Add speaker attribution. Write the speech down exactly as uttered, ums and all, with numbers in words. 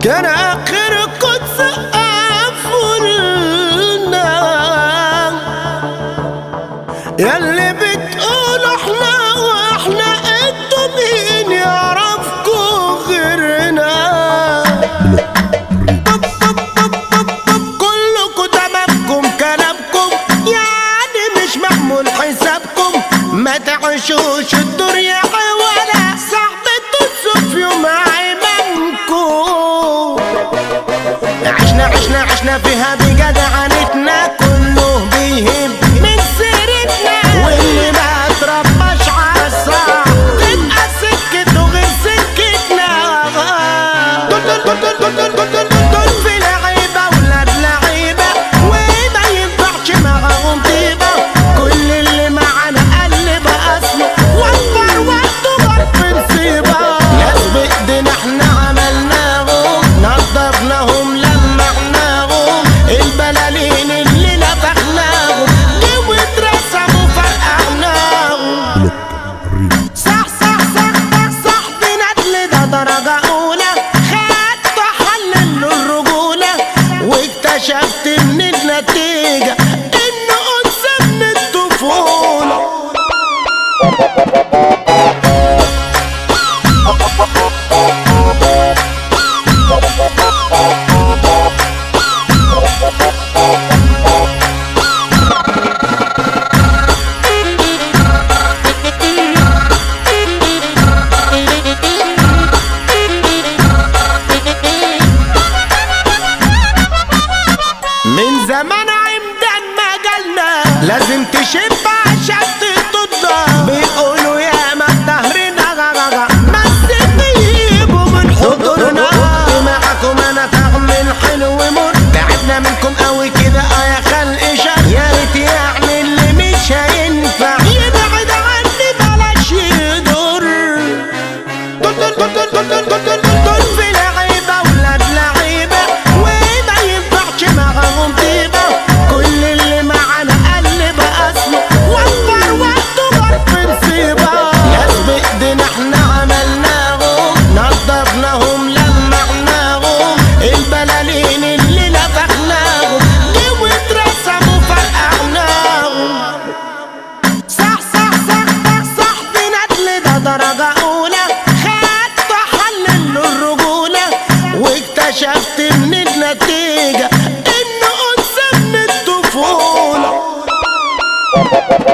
Speaker 1: كان آخر قدس قفلنا ياللي بتقولوا احنا واحنا انتوا مين يعرفكوا غيرنا. كلكوا تمامكم كلامكم يعني مش معمول حسابكم، ما تعيشوش الدنيا ولا صاحبة تصف يوم عيمانكم. عشنا عشنا عشنا فيها بجدعنتنا، كله بيهم من سيرتنا، واللي ما اترباش عالصح تبقى سكته غير سكتنا. دول دول دول دول دول دول دول في لعيبة ولاد لعيبة وما ينفعش معاهم طيبة. كل اللي معانا قلب اصله وفر وقته غير في نصيبة. ناس بايدينا احنا عملناهم، نضفناهم لمعناهم، البلالين اللي نفخناهم دي واترسموا فرقعناهم. صح صح صح صح صح بندل ده درجة أولى، خدت حلل الرجولة واكتشفت من النتيجة إنه أنثى من الطفولة. من زمان عمدان مجالنا لازم تشب عشان تتضى. بيقولوا يا ما الدهرنا غغغ بس بيجيبوا من حضورنا. معاكم انا تعمل حلو مر، تعبنا منكم قوي كده اه يا خلق شر. يا ريت يعني اللي مش هينفع يبعد عني بلاش يضر. دول دول دول دول دول دول دول دول في لعيبة ولاد لعيبة وما ينفعش معاهم طيبة. كل اللي معانا قلب اصله وفر وقته غير في نصيبة. ناس بايدينا احنا عملناهم، نضفناهم لمعناهم، البلالين اللي نفخناهم دي واترسموا فرقعناهم. صح صح صح صح صح بندل ده درجة أولى، خدت حلل الرجولة واكتشفت من النتيجة إنه أنثى من الطفولة.